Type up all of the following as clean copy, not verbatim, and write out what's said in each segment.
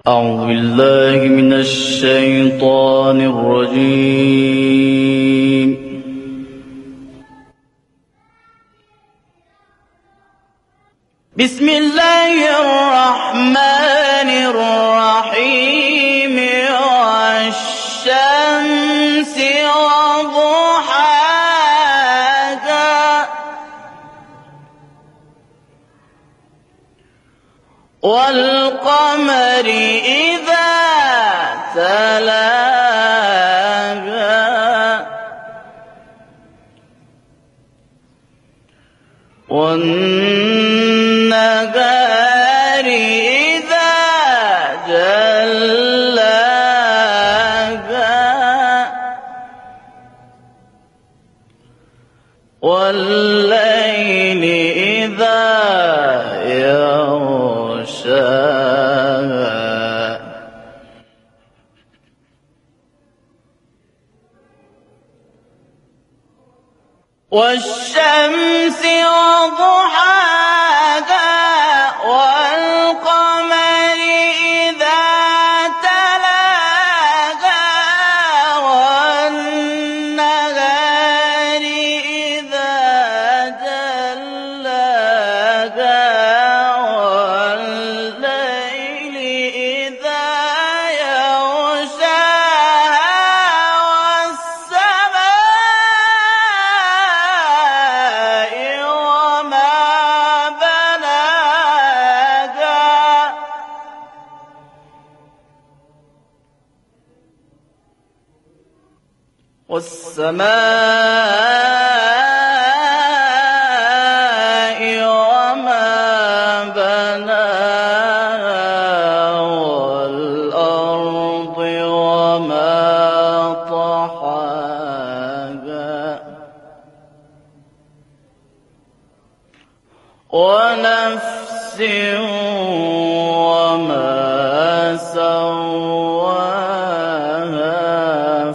أعوذ بالله من الشيطان الرجيم. بسم الله الرحمن الرحيم. والشمس وضحاها والقمر إذا تلاها والنهار إذا جلاها والليل إذا يغشاها والشمس وضحاها والقمر إذا تلاها والنهار إذا جلاها والليل إذا يغشاها والسماء وما بناها والأرض وما طحاها ونفس وما سواها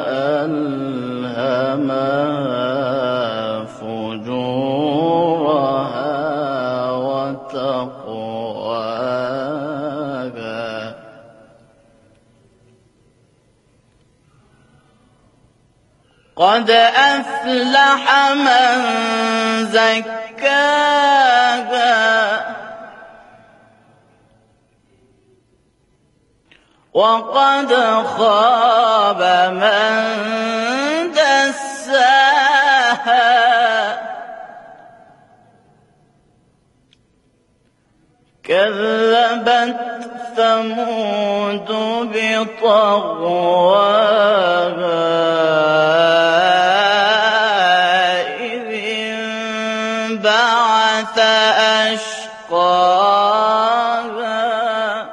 فألهمها فجورها وتقواها قد أفلح من زكاها وقد خاب من دساها كذبت ثمود بطغواها إذ انبعث أشقاها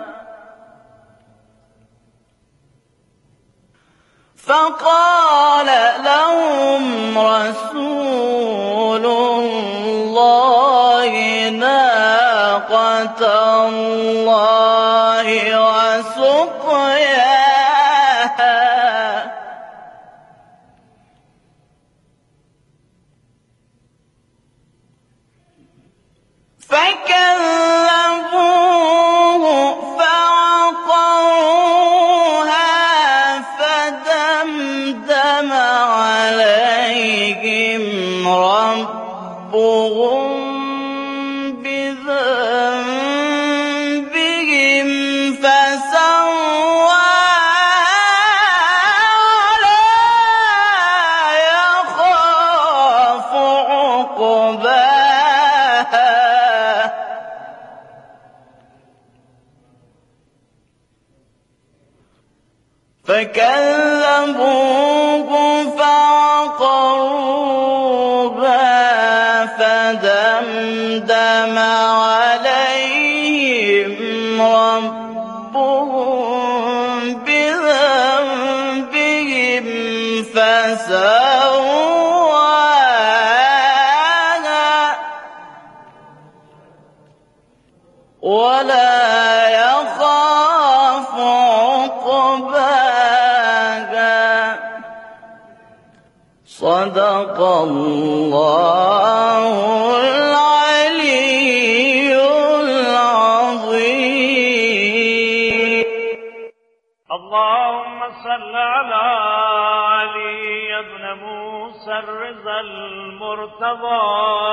فقال لهم رسول الله ناقة الله وسقياها فكذبوه فعقروها فدمدم عليهم ربهم بذنبهم فسواها ولا يخاف عقباها فكذبوه فعقروها فدمدم عليهم ربهم بذنبهم فسواها ولا يخاف عقباها. صدق الله العلي العظيم. صل على علي ابن موسى الرضا المرتضى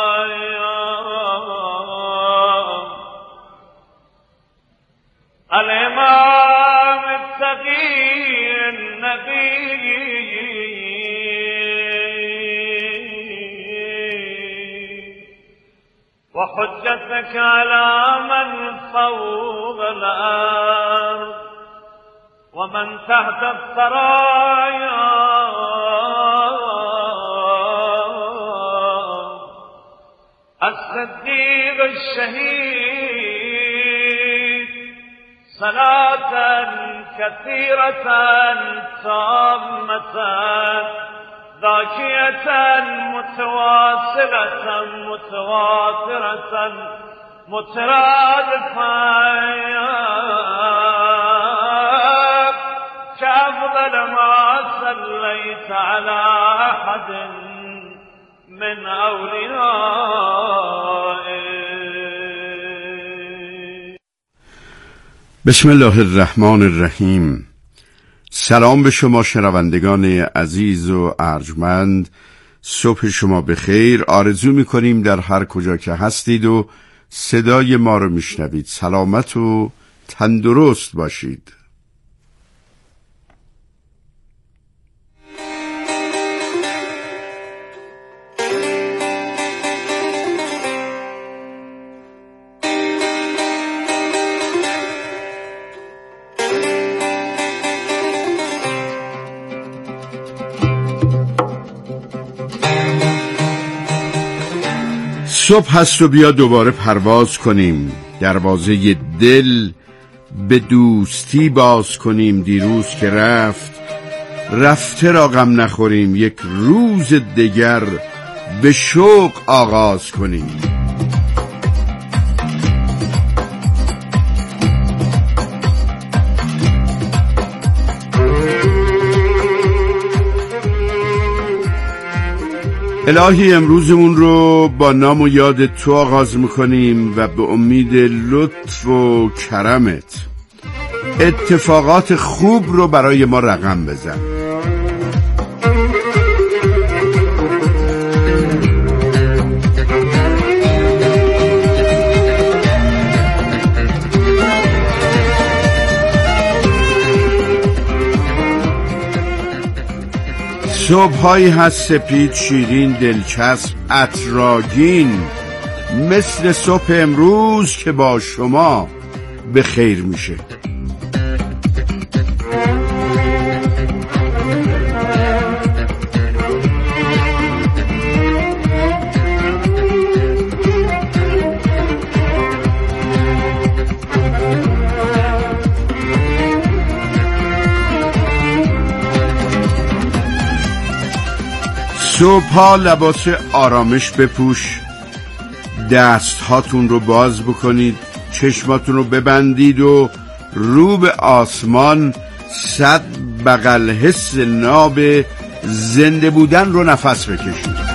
الإمام التقي النبي وحجتك على من فوق الأرض ومن تحت الثرايا الصديق الشهيد صلاة كثيرة تامة ذاكية متواصلة متواترة مترادفة كأفضل ما صليت على أحد من أوليائك. بسم الله الرحمن الرحیم. سلام به شما شنوندگان عزیز و ارجمند. صبح شما بخیر. آرزو می‌کنیم در هر کجا که هستید و صدای ما رو میشنوید سلامت و تندرست باشید. صبح هست و بیا دوباره پرواز کنیم، دروازه دل به دوستی باز کنیم. دیروز که رفته را غم نخوریم، یک روز دیگر به شوق آغاز کنیم. الهی امروزمون رو با نام و یاد تو آغاز میکنیم و به امید لطف و کرمت اتفاقات خوب رو برای ما رقم بزن. صبحایی هست سپید، شیرین، دلچسب، عطرآگین، مثل صبح امروز که با شما به خیر میشه. صبحا لباس آرامش بپوش، دست هاتون رو باز بکنید، چشماتون رو ببندید و رو به آسمان 100 بغل حس ناب زنده بودن رو نفس بکشید.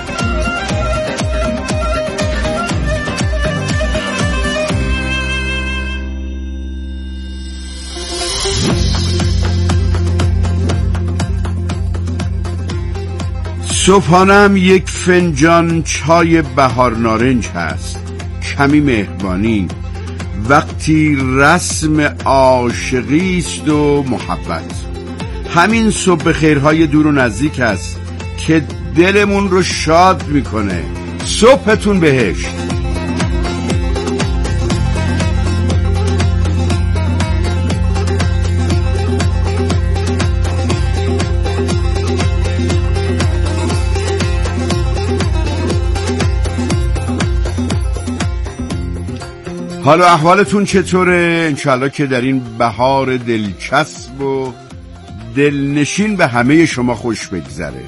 صبحانم یک فنجان چای بهار نارنج هست، کمی مهربانی، وقتی رسم عاشقی است و محبت. همین صبح خیرهای دور و نزدیک است که دلمون رو شاد میکنه. صبحتون بهشت. حالا احوالتون چطوره؟ انشالله که در این بهار دلچسب و دلنشین به همه شما خوش بگذره.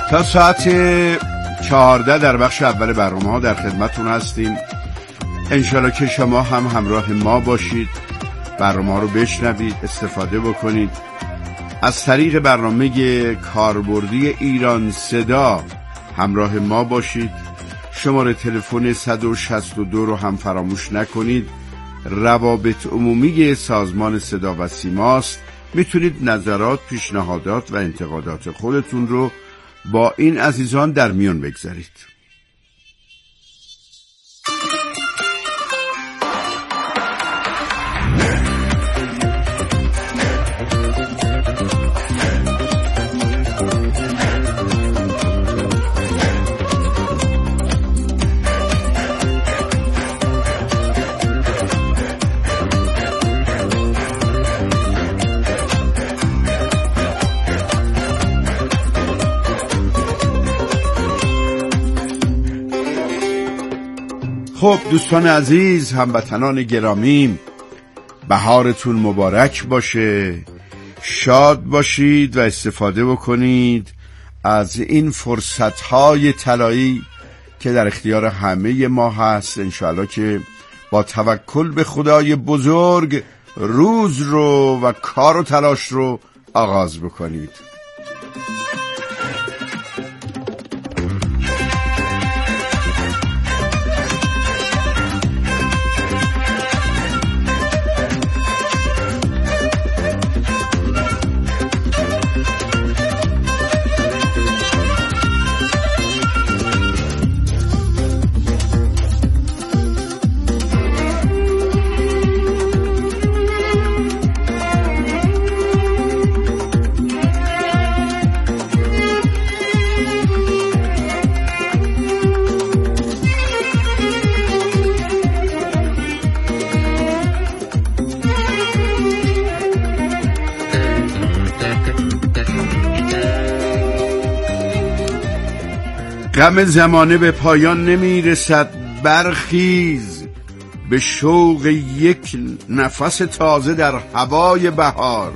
تا ساعت 14 در بخش اول برنامه ها در خدمتون هستیم. انشالله که شما هم همراه ما باشید، برنامه ها رو بشنوید، استفاده بکنید. از طریق برنامه کاربردی ایران صدا همراه ما باشید. شماره تلفن 162 رو هم فراموش نکنید. روابط عمومی سازمان صدا و سیماست. میتونید نظرات، پیشنهادات و انتقادات خودتون رو با این عزیزان در میون بگذارید. خب دوستان عزیز، هموطنان گرامی، بهارتون مبارک باشه. شاد باشید و استفاده بکنید از این فرصت‌های طلایی که در اختیار همه ما هست. انشاءالله که با توکل به خدای بزرگ روز رو و کار و تلاش رو آغاز بکنید. غم زمانه به پایان نمی رسد، برخیز به شوق یک نفس تازه در هوای بهار.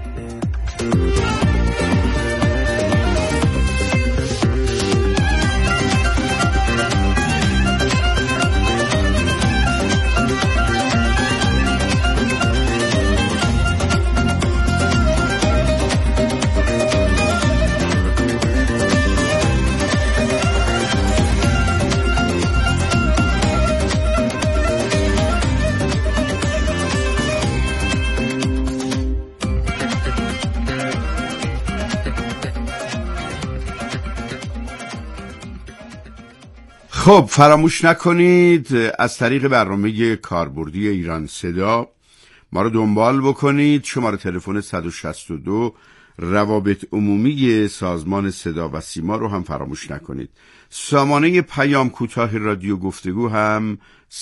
خب فراموش نکنید از طریق برنامه کاربردی ایران صدا ما رو دنبال بکنید. شماره تلفن 162 روابط عمومی سازمان صدا و سیما رو هم فراموش نکنید. سامانه پیام کوتاه رادیو گفتگو هم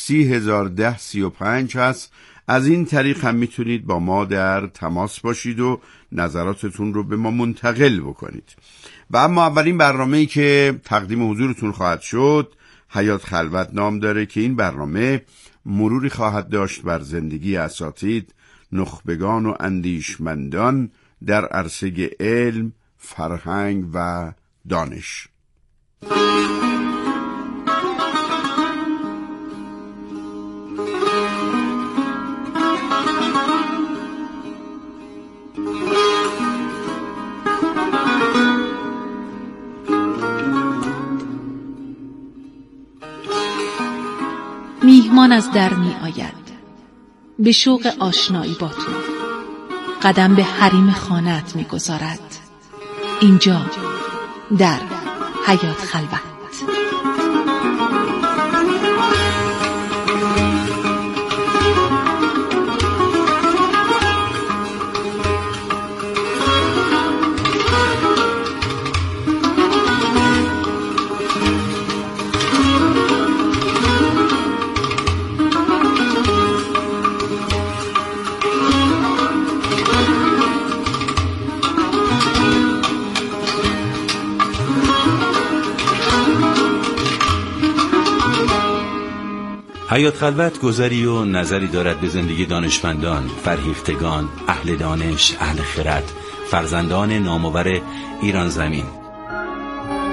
301035 هست. از این طریق هم میتونید با ما در تماس باشید و نظراتتون رو به ما منتقل بکنید. و اما اولین برنامه‌ای که تقدیم حضورتون خواهد شد حیات خلوت نام داره که این برنامه مروری خواهد داشت بر زندگی اساتید، نخبگان و اندیشمندان در عرصه علم، فرهنگ و دانش. میهمان از در می آید به شوق آشنایی با تو، قدم به حریم خانه‌ات می گذارد. اینجا در حیات خلوت. حیات خلوت گذری و نظری دارد به زندگی دانشمندان، فرهیختگان، اهل دانش، اهل خرد، فرزندان نامور ایران زمین.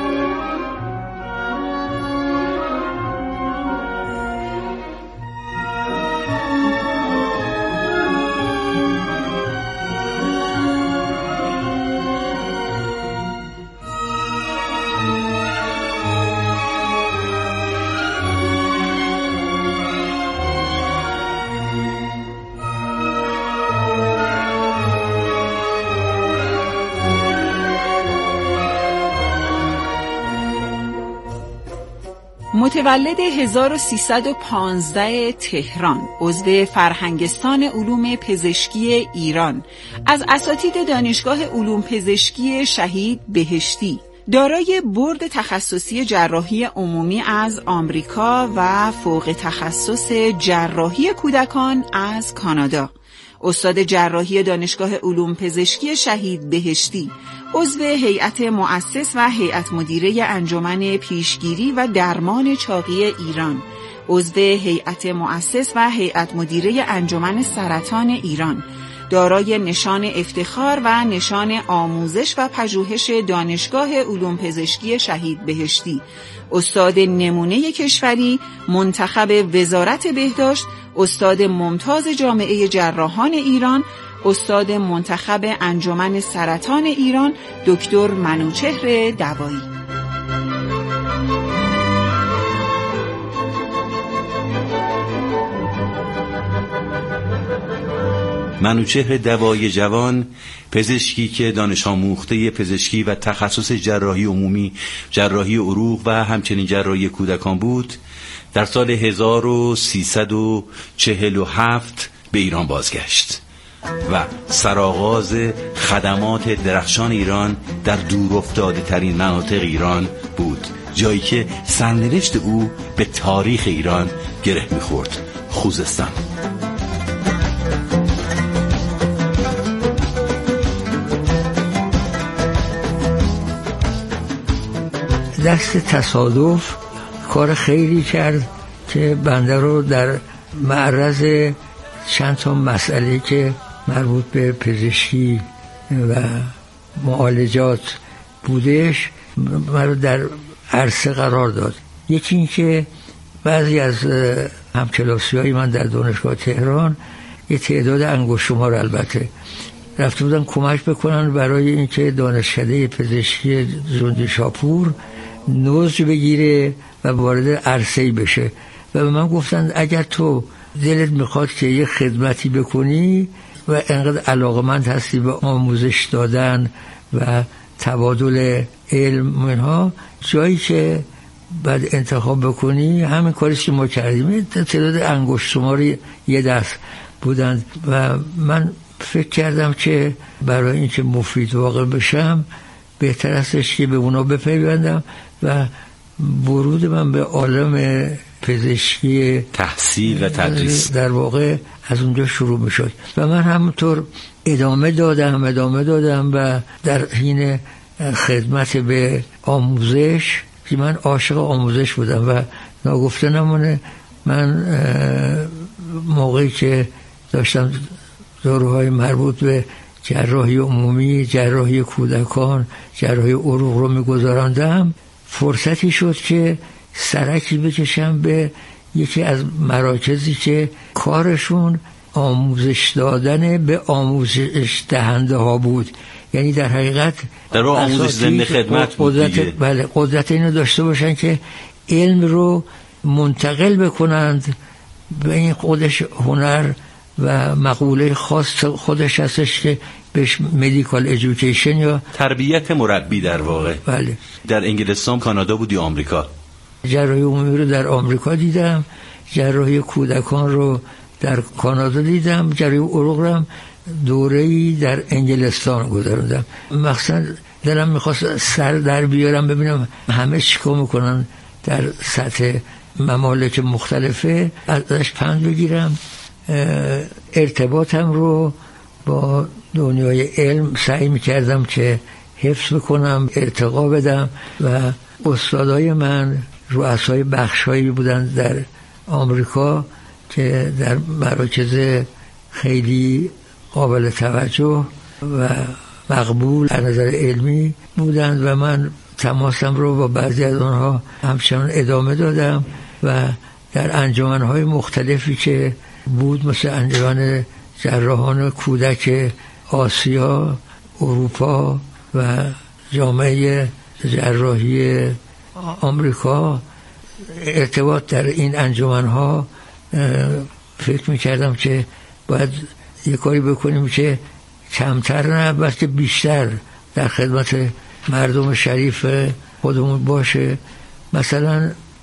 متولد 1315 تهران، عضو فرهنگستان علوم پزشکی ایران، از اساتید دانشگاه علوم پزشکی شهید بهشتی، دارای برد تخصصی جراحی عمومی از آمریکا و فوق تخصص جراحی کودکان از کانادا، استاد جراحی دانشگاه علوم پزشکی شهید بهشتی، عضو هیئت مؤسس و هیئت مدیره انجمن پیشگیری و درمان چاقی ایران، عضو هیئت مؤسس و هیئت مدیره انجمن سرطان ایران، دارای نشان افتخار و نشان آموزش و پژوهش دانشگاه علوم پزشکی شهید بهشتی، استاد نمونه کشوری، منتخب وزارت بهداشت، استاد ممتاز جامعه جراحان ایران، استاد منتخب انجمن سرطان ایران، دکتر منوچهر دوایی. منوچهر دوایی جوان، پزشکی که دانش آموخته پزشکی و تخصص جراحی عمومی، جراحی عروق و همچنین جراحی کودکان بود، در سال 1347 به ایران بازگشت و سرآغاز خدمات درخشان ایران در دورافتاده ترین مناطق ایران بود، جایی که سرنوشت او به تاریخ ایران گره می‌خورد: خوزستان. دست تصادف کار خیری کرد که بنده رو در معرض چند تا مسئله که مربوط به پزشکی و معالجات بودش من رو در عرصه قرار داد. یکی این که بعضی از همکلاسی‌های من در دانشگاه تهران یه تعداد انگشت شمار البته رفته بودن کمک بکنن برای اینکه دانشکده پزشکی ژوندی شاپور نوز بگیره و وارد عرصه‌ای بشه و به من گفتن اگر تو دلت میخواد که یه خدمتی بکنی و انقدر علاقمند هستی به آموزش دادن و تبادل علم منها، جایی که بعد انتخاب بکنی همین کاری که ما کردیم. تعداد انگشت شماری یه دست بودند و من فکر کردم که برای اینکه مفید واقع بشم بهتر استش که به اونا بپیوندم و ورود من به عالم پزشکی تحصیل و تدریس در واقع از اونجا شروع میشد و من همونطور ادامه دادم و در حین خدمت به آموزش که من عاشق آموزش بودم و ناگفته نمونه من موقعی که داشتم دوره‌های مربوط به جراحی عمومی، جراحی کودکان، جراحی عروق رو می‌گذراندم، فرصتی شد که سرکی بکشم به یکی از مراکزی که کارشون آموزش دادن به آموزش دهنده ها بود. یعنی در حقیقت در آموزش ضمن خدمت بود دیگه. بله، قدرت اینو داشته باشن که علم رو منتقل بکنند به این خودش هنر و مقوله خاص خودش هستش که بهش مدیکال ایژوکیشن یا تربیت مربی در واقع. بله. در انگلستان، کانادا بودی، آمریکا؟ جراحی عمومی رو در آمریکا دیدم، جراحی کودکان رو در کانادا دیدم، جراحی عروق رو هم دوره‌ای در انگلستان گذروندم. مخصوصا دلم می‌خواست سر در بیارم ببینم همه چیکار میکنن در سطح ممالک مختلفه، ازش پند بگیرم، ارتباطم رو با دنیای علم سعی میکردم که حفظ بکنم، ارتقا بدم و استادای من رؤسای بخشایی بودن در آمریکا که در مراکز خیلی قابل توجه و مقبول از نظر علمی بودند و من تماسم رو با بعضی از آنها همچنان ادامه دادم و در انجمنهای مختلفی که بود مثل انجمن جراحان کودک آسیا، اروپا و جامعه جراحی آمریکا ارتباط در این انجمنها فکر میکردم که باید یه کاری بکنیم که کمتر نه بلکه بیشتر در خدمت مردم شریف خودمون باشه. مثلا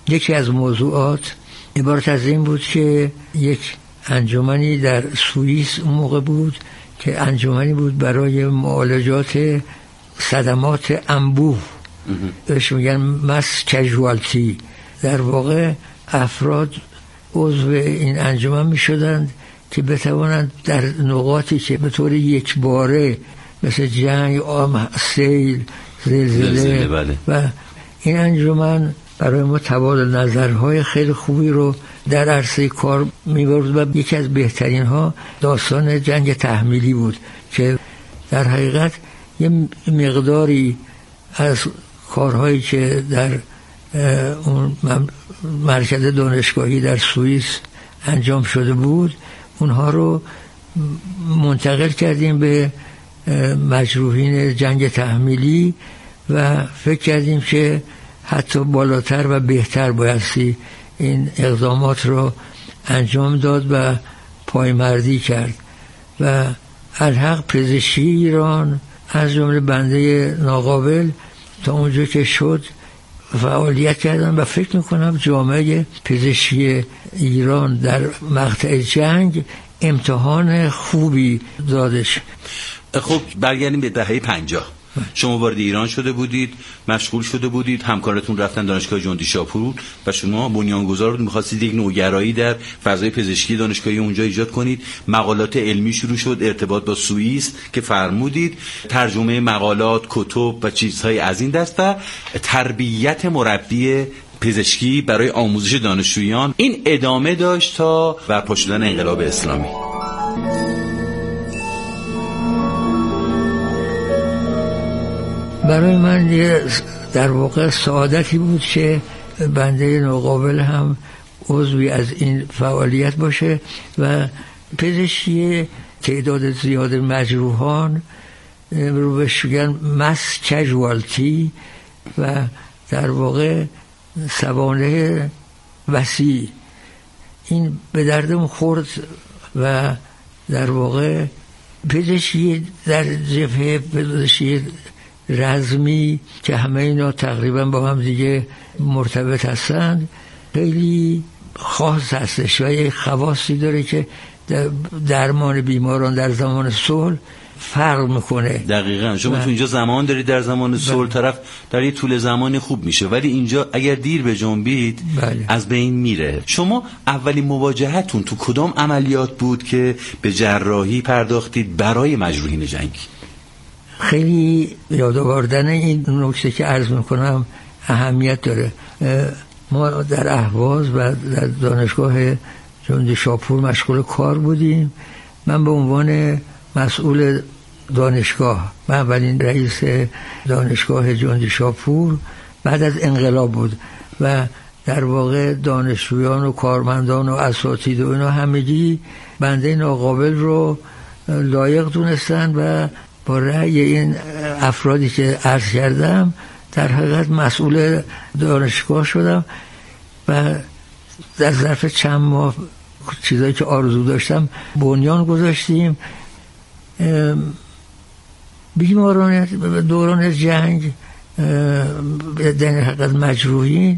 یکی از موضوعات عبارت از این بود که یک انجمنی در سوئیس اون موقع بود که انجمنی بود برای معالجات صدمات انبوه، بهش میگن مس کژوالتی. در واقع افراد عضو این انجمن میشدند که بتوانند در نقاطی که به طور یک باره مثل جنگ، سیل، زلزله بله. و این انجمن برای ما تبادل نظرهای خیلی خوبی رو در عرصه کار می‌برد و یکی از بهترین ها داستان جنگ تحمیلی بود که در حقیقت یه مقداری از کارهایی که در اون مرکز دانشگاهی در سوئیس انجام شده بود اونها رو منتقل کردیم به مجروحین جنگ تحمیلی و فکر کردیم که حتی بالاتر و بهتر بایستی این اقدامات رو انجام داد و پایمردی کرد و الحق پزشکی ایران از جمله بنده ناقابل تا اونجا که شد فعالیت کردن و فکر میکنم جامعه پزشکی ایران در مقطع جنگ امتحان خوبی دادش. خب برگردیم به دهه 50. شما وارد ایران شده بودید، مشغول شده بودید، همکارتون رفتن دانشگاه جندی شاپور و شما بنیانگذار بود، می‌خواستید یک نوگرایی در فضای پزشکی دانشگاهی اونجا ایجاد کنید. مقالات علمی شروع شد، ارتباط با سوئیس که فرمودید، ترجمه مقالات، کتب و چیزهای از این دست و تربیت مربی پزشکی برای آموزش دانشجویان. این ادامه داشت تا برپا شدن انقلاب اسلامی. برای من در واقع سعادتی بود که بنده ناقابل هم عضوی از این فعالیت باشه و پزشکی تعداد زیاد مجروحان رو بهش میگن مس کژوالتی و در واقع سوانح وسیع این به دردم خورد و در واقع پزشکی در جبهه پزشکی رزمی که همه اینا تقریبا با هم دیگه مرتبط هستند خیلی خاص هستش و یک خواصی داره که درمان بیماران در زمان صلح فرق میکنه. دقیقاً شما تو اینجا زمان دارید، در زمان صلح طرف در یه طول زمانی خوب میشه، ولی اینجا اگر دیر به جنبید از بین میره. شما اولین مواجهتون تو کدام عملیات بود که به جراحی پرداختید برای مجروحین جنگی؟ خیلی یاد آوردن این نکته که عرض میکنم اهمیت داره. ما در اهواز و در دانشگاه جندی شاپور مشغول کار بودیم. من به عنوان مسئول دانشگاه، من اولین رئیس دانشگاه جندی شاپور بعد از انقلاب بود و در واقع دانشجویان و کارمندان و اساتید و اینا همگی بنده ناقابل رو لایق دونستن و با رأی این افرادی که عرض کردم در حقیقت مسئول دانشگاه شدم و در ظرف چند ماه چیزایی که آرزو داشتم بنیان گذاشتیم. بیماران دوران جنگ در حقیقت مجروحین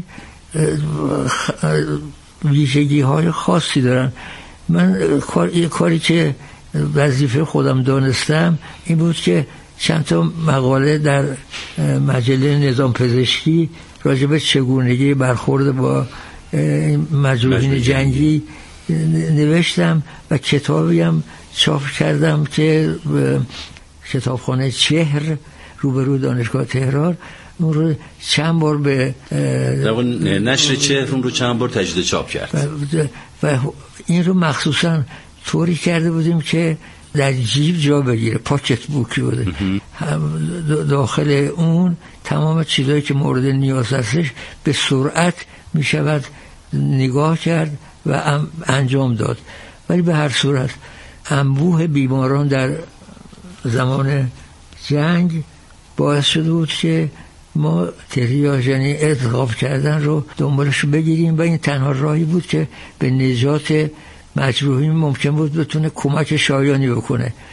ویژگی های خاصی دارن. من کاری که وظیفه خودم دانستم این بود که چند تا مقاله در مجله نظام پزشکی راجع به چگونگی برخورد با مجروحین جنگی نوشتم و کتابی هم چاپ کردم که کتابخانه چهر روبرو دانشگاه تهران اون رو چند بار به نشر چهر اون رو چند بار تجدید چاپ کرد و این رو مخصوصا طوری کرده بودیم که در جیب جا بگیره، پاکت بوکی بوده. داخل اون تمام چیزایی که مورد نیاز هستش به سرعت می شود نگاه کرد و انجام داد. ولی به هر صورت انبوه بیماران در زمان جنگ باعث شده بود که ما تریاژ یعنی انتخاب کردن رو دنبالش بگیریم و این تنها راهی بود که به نجات مجروحین ممکن بود بتونه کمک شایانی بکنه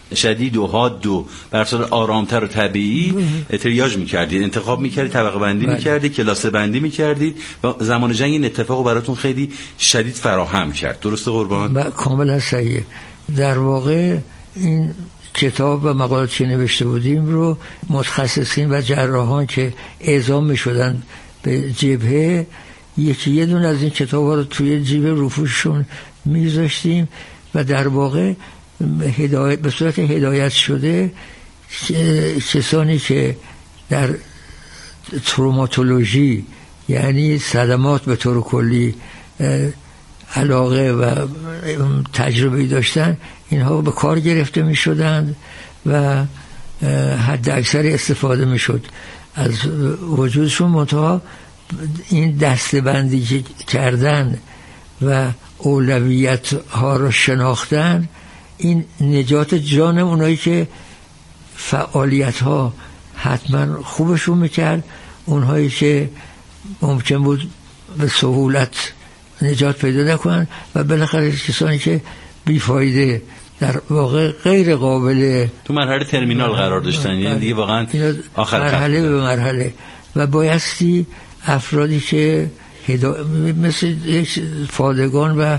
شدید و حاد و بر اساس آرامتر و طبیعی تریاج می‌کردید، انتخاب می‌کردید، طبقه بندی می‌کردید، کلاس بندی می‌کردید و زمان جنگ این اتفاقو براتون خیلی شدید فراهم کرد. درسته قربان؟ کاملا صحیحه. در واقع این کتاب و مقالاتی که نوشته بودیم رو متخصصین و جراحان که اعزام می‌شدن به جبهه یه دونه از این کتاب‌ها رو توی جیب رفوششون می‌ذاشتیم و در واقع به صورت هدایت شده کسانی که در تروماتولوژی یعنی صدمات به طور کلی علاقه و تجربه داشتن، اینها به کار گرفته می شدند و حد اکثر استفاده می شد از وجودشون. منتها این دسته‌بندی کردن و اولویت ها رو شناختن، این نجات جان اونایی که فعالیت ها حتما خوبشون میکرد، اونهایی که ممکن بود به سهولت نجات پیدا نکنن و بالاخره کسانی که بیفایده در واقع غیر قابل تو مرحله ترمینال قرار داشتن، یعنی دیگه واقعا آخر مرحله به مرحله و بایستی افرادی که مثل یک فادگان و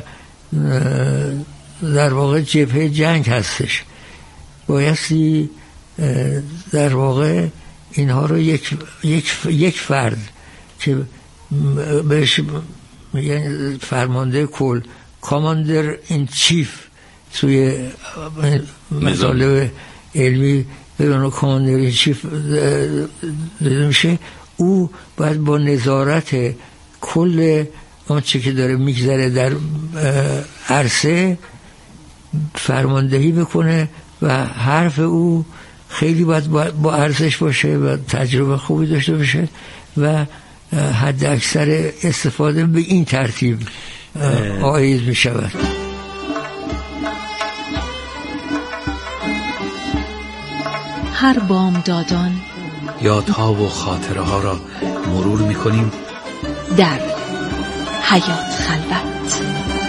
در واقع جبهه جنگ هستش، بایستی در واقع اینها رو یک فرد که بهش میگن فرمانده کل، کاماندر این چیف توی مطالب علمی به کاماندر این چیف میشه، او باید با نظارت کل آنچه که داره میگذره در عرصه فرماندهی بکنه و حرف او خیلی باید با ارزش باشه و تجربه خوبی داشته باشه و حد اکثر استفاده به این ترتیب آیید می شود. هر بامدادان یادها و خاطره ها را مرور می کنیم در حیات خلوت.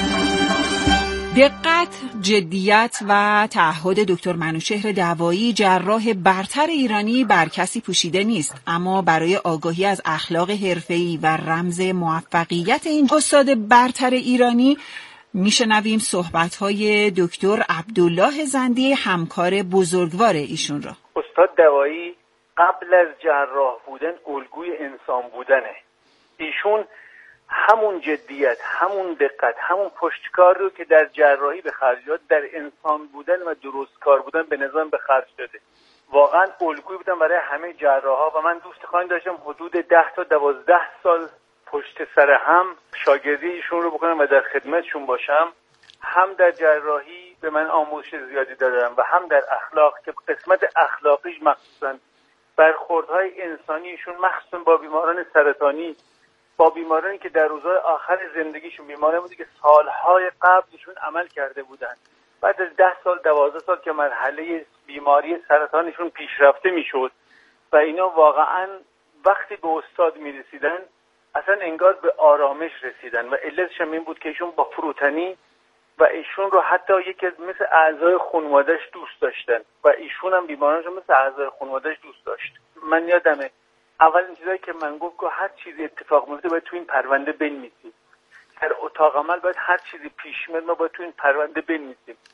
دقت، جدیت و تعهد دکتر منوچهر دوایی جراح برتر ایرانی بر کسی پوشیده نیست، اما برای آگاهی از اخلاق حرفه‌ای و رمز موفقیت این استاد برتر ایرانی میشنویم صحبت‌های دکتر عبدالله زندی، همکار بزرگوار ایشون را. استاد دوایی قبل از جراح بودن الگوی انسان بودنه. ایشون همون جدیت، همون دقت، همون پشتکار رو که در جراحی به خرج داد در انسان بودن و درست کار بودن به نظام به خرج داده. واقعا الگوی بودن برای همه جراحا و من دوست خواهی داشتم حدود 10 تا 12 سال پشت سر هم شاگردی ایشون رو بکنم و در خدمتشون باشم. هم در جراحی به من آموزش زیادی دادن و هم در اخلاق که قسمت اخلاقیش مخصوصا برخوردهای انسانیشون مخصوصا با بیماران سرطانی، با بیمارانی که در روزهای آخر زندگیشون بیمارانی بودی که سالهای قبلشون عمل کرده بودن، بعد از 10 سال 12 سال که مرحله بیماری سرطانشون پیشرفته میشد و اینا واقعا وقتی به استاد میرسیدن اصلا انگار به آرامش رسیدن و علتش هم این بود که ایشون با فروتنی و ایشون رو حتی یکی مثل اعضای خانواده‌اش دوست داشتن و ایشون هم بیمارانشون مثل اعضای خانواده‌اش دوست داشت. من یادمه اولین چیزایی که من گفت که هر چیزی اتفاق میفته باید تو این پرونده بنویسیم. در اتاق عمل باید هر چیزی پیش میاد ما باید تو این پرونده بنویسیم.